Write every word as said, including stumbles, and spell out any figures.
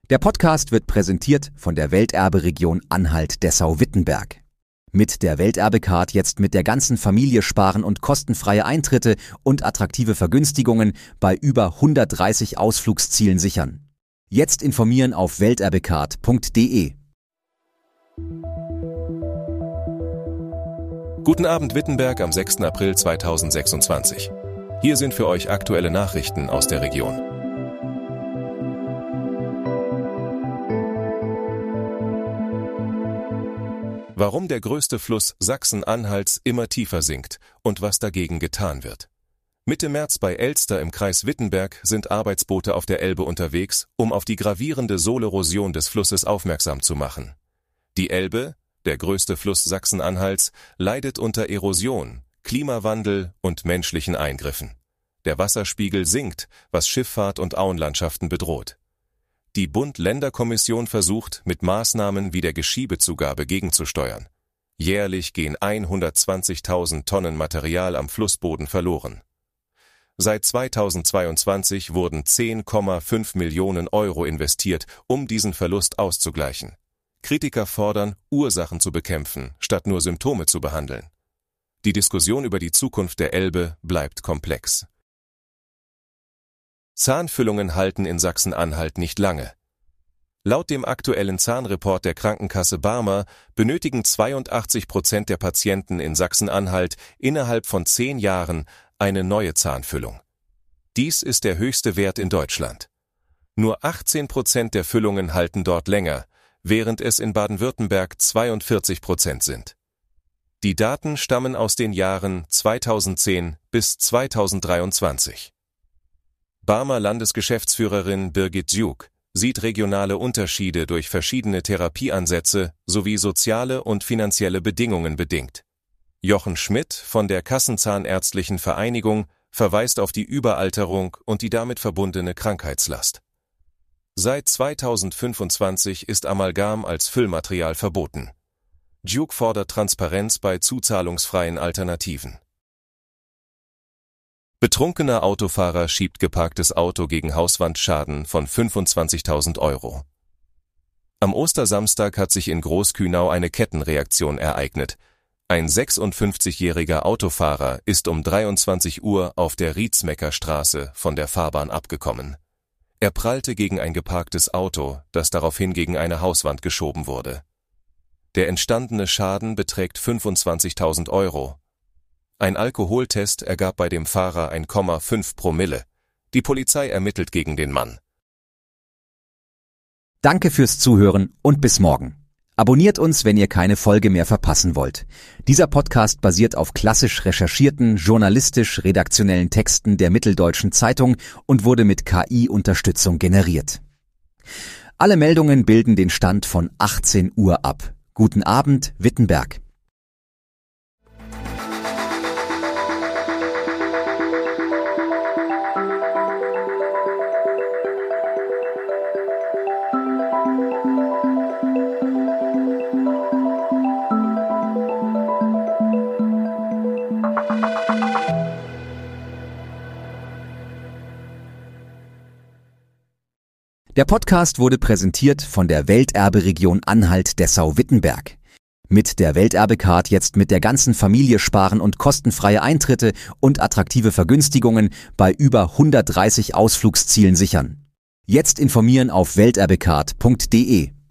Der Podcast wird präsentiert von der Welterbe-Region Anhalt-Dessau-Wittenberg. Mit der Welterbe-Card jetzt mit der ganzen Familie sparen und kostenfreie Eintritte und attraktive Vergünstigungen bei über hundertdreißig Ausflugszielen sichern. Jetzt informieren auf welterbecard punkt de. Guten Abend Wittenberg am sechsten April zweitausendsechsundzwanzig. Hier sind für euch aktuelle Nachrichten aus der Region. Warum der größte Fluss Sachsen-Anhalts immer tiefer sinkt und was dagegen getan wird. Mitte März bei Elster im Kreis Wittenberg sind Arbeitsboote auf der Elbe unterwegs, um auf die gravierende Sohlerosion des Flusses aufmerksam zu machen. Die Elbe, der größte Fluss Sachsen-Anhalts, leidet unter Erosion, Klimawandel und menschlichen Eingriffen. Der Wasserspiegel sinkt, was Schifffahrt und Auenlandschaften bedroht. Die Bund-Länder-Kommission versucht, mit Maßnahmen wie der Geschiebezugabe gegenzusteuern. Jährlich gehen hundertzwanzigtausend Tonnen Material am Flussboden verloren. Seit zweitausendzweiundzwanzig wurden zehn Komma fünf Millionen Euro investiert, um diesen Verlust auszugleichen. Kritiker fordern, Ursachen zu bekämpfen, statt nur Symptome zu behandeln. Die Diskussion über die Zukunft der Elbe bleibt komplex. Zahnfüllungen halten in Sachsen-Anhalt nicht lange. Laut dem aktuellen Zahnreport der Krankenkasse Barmer benötigen zweiundachtzig Prozent der Patienten in Sachsen-Anhalt innerhalb von zehn Jahren eine neue Zahnfüllung. Dies ist der höchste Wert in Deutschland. Nur achtzehn Prozent der Füllungen halten dort länger, während es in Baden-Württemberg zweiundvierzig Prozent sind. Die Daten stammen aus den Jahren zweitausendzehn bis zweitausenddreiundzwanzig. Barmer Landesgeschäftsführerin Birgit Duke sieht regionale Unterschiede durch verschiedene Therapieansätze sowie soziale und finanzielle Bedingungen bedingt. Jochen Schmidt von der Kassenzahnärztlichen Vereinigung verweist auf die Überalterung und die damit verbundene Krankheitslast. Seit zweitausendfünfundzwanzig ist Amalgam als Füllmaterial verboten. Duke fordert Transparenz bei zuzahlungsfreien Alternativen. Betrunkener Autofahrer schiebt geparktes Auto gegen Hauswandschaden von fünfundzwanzigtausend Euro. Am Ostersamstag hat sich in Großkühnau eine Kettenreaktion ereignet. Ein sechsundfünfzigjähriger Autofahrer ist um dreiundzwanzig Uhr auf der Rietzmecker Straße von der Fahrbahn abgekommen. Er prallte gegen ein geparktes Auto, das daraufhin gegen eine Hauswand geschoben wurde. Der entstandene Schaden beträgt fünfundzwanzigtausend Euro. Ein Alkoholtest ergab bei dem Fahrer eins Komma fünf Promille. Die Polizei ermittelt gegen den Mann. Danke fürs Zuhören und bis morgen. Abonniert uns, wenn ihr keine Folge mehr verpassen wollt. Dieser Podcast basiert auf klassisch recherchierten, journalistisch-redaktionellen Texten der Mitteldeutschen Zeitung und wurde mit K I-Unterstützung generiert. Alle Meldungen bilden den Stand von achtzehn Uhr ab. Guten Abend, Wittenberg. Der Podcast wurde präsentiert von der Welterbe-Region Anhalt-Dessau-Wittenberg. Mit der Welterbe-Card jetzt mit der ganzen Familie sparen und kostenfreie Eintritte und attraktive Vergünstigungen bei über hundertdreißig Ausflugszielen sichern. Jetzt informieren auf welterbecard punkt de.